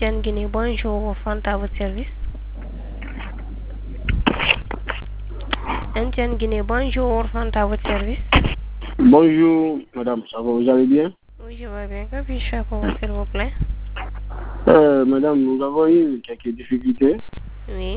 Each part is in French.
MTN Guinée, bonjour, Fanta à votre service. MTN Guinée, bonjour, Fanta à votre service. Bonjour, madame, ça va, vous allez bien? Oui, je vais bien. Que puis-je faire pour vous, s'il vous plaît? Madame, nous avons eu quelques difficultés. Oui.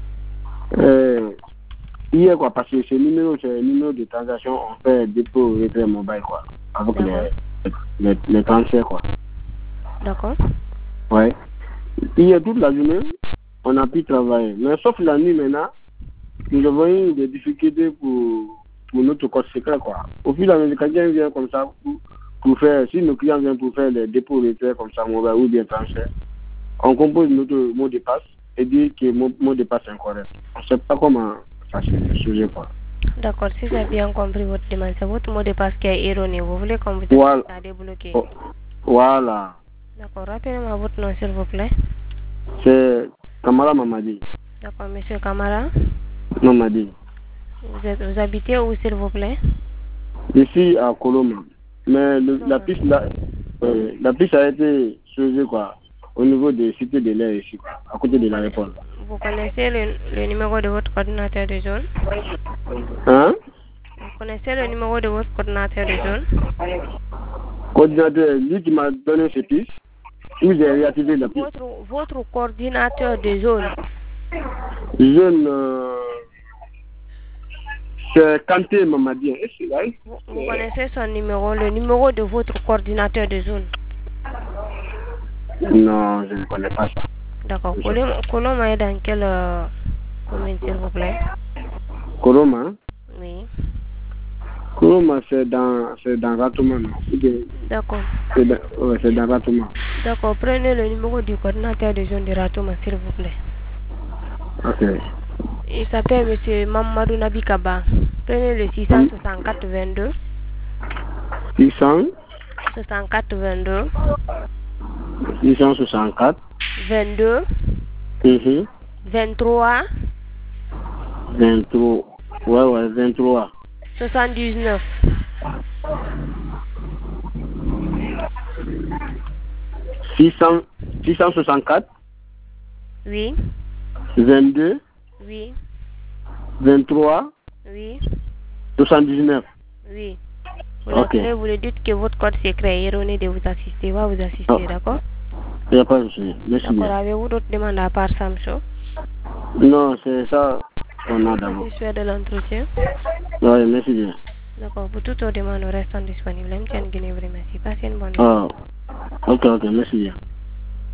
Hier, quoi, parce que c'est le numéro de transaction, on fait dépôt retrait mobile, quoi, avec les transferts, quoi. D'accord. Ouais. Hier, toute la journée, on a pu travailler. Mais sauf la nuit maintenant, nous avons eu des difficultés pour notre code secret, quoi. Au fil de la nuit, quelqu'un vient comme ça pour faire, si nos clients viennent pour faire les dépôts retrait comme ça, mobile ou bien transfert, on compose notre mot de passe et dit que mon mot de passe est incorrect. On ne sait pas comment ça se sujet, quoi. D'accord, si j'ai bien compris votre demande, c'est votre mot de passe qui est erroné. Vous voulez qu'on vous Voilà. à débloquer. Voilà. D'accord, rappelez-moi votre nom, s'il vous plaît. C'est Kamara Mamadi. D'accord, monsieur Kamara. Mamadi. Vous habitez où, s'il vous plaît? Ici à Koloma. Mais la piste a été choisie, quoi, au niveau des cités de l'air ici, quoi, à côté de l'aéroport. Vous connaissez le numéro de votre coordinateur de zone? Hein? Vous connaissez le numéro de votre coordinateur de zone? Coordinateur, lui qui m'a donné ces pistes, où j'ai réactivé la piste. Votre coordinateur de zone? Zone, c'est Kanté Mamadi. Vous connaissez son numéro, le numéro de votre coordinateur de zone? Non, je ne connais pas ça. D'accord. Koloma est dans quelle commune, s'il vous plaît? Koloma? Oui. Koloma, c'est dans Ratouma, non? D'accord. C'est dans Ratouma. D'accord. Prenez le numéro du coordinateur de zone de Ratouma, s'il vous plaît. Ok. Il s'appelle M. Mamadou Nabi Kaba. Prenez le 664 22. 664 22. 664 22. 23. 23. Ouais, 23. 79. 664. Oui. 22. Oui. 23. Oui. 79. Oui. Ok. Vous lui dites que votre code secret est erroné de vous assister. Il va vous assister, d'accord? Il n'y a pas de souci. Merci bien. D'accord. Avez-vous d'autres demandes à part Samsung? Non, c'est ça qu'on a d'abord. Je suis de l'entretien. Oui, merci bien. D'accord. Pour toutes vos demandes, nous restons disponibles. MTN Guinée vous remercie. Passez une bonne journée. Ok, merci bien.